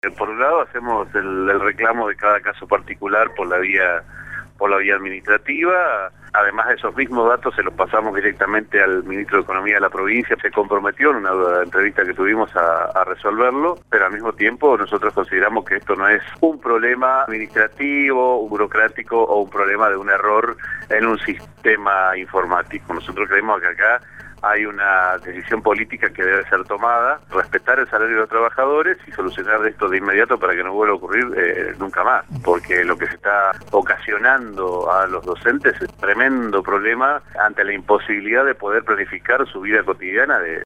Por un lado hacemos el reclamo de cada caso particular por la vía administrativa. Además de esos mismos datos se los pasamos directamente al ministro de Economía de la provincia. Se comprometió en una entrevista que tuvimos a resolverlo, pero al mismo tiempo nosotros consideramos que esto no es un problema administrativo, burocrático o un problema de un error en un sistema informático. Nosotros creemos que acá hay una decisión política que debe ser tomada, respetar el salario de los trabajadores y solucionar esto de inmediato para que no vuelva a ocurrir nunca más, porque lo que se está ocasionando a los docentes es tremendo problema ante la imposibilidad de poder planificar su vida cotidiana de